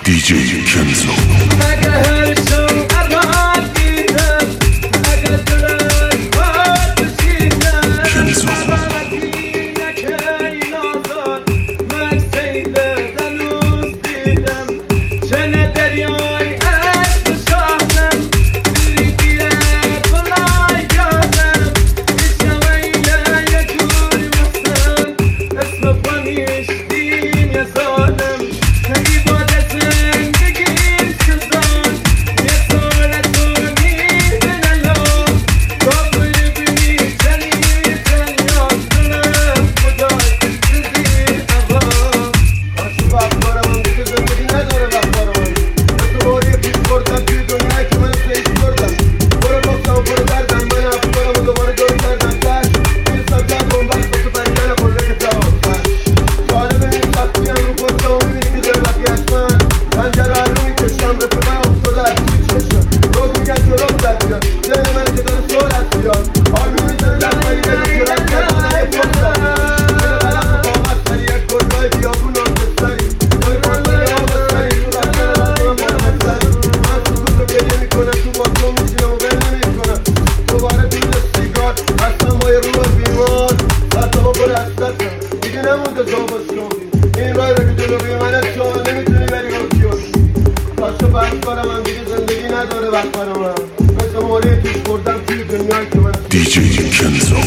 DJ Kenzo. این رای رو که جلو بیمانه شما نمیتونی بری گفتیوش پاشو بحث کنم من دیگه زندگی نداره وقت برا من مثل موری پیش بردم توی دنیایی که من DJ Kenzo.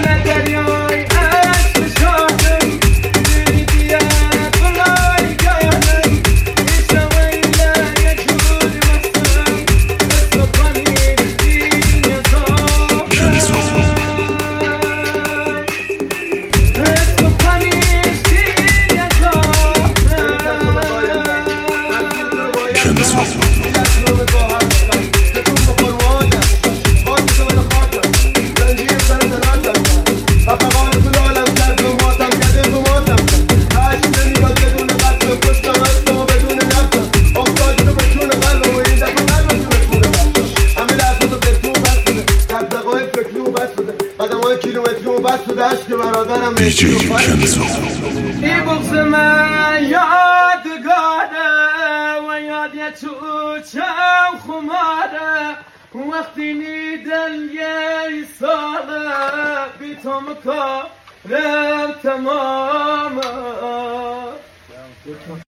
DJ Kenzo. این بغض من یادگاره و یاد یه چوچم خماره وقتی نیدن یه ساله بی تو مکارم تمامه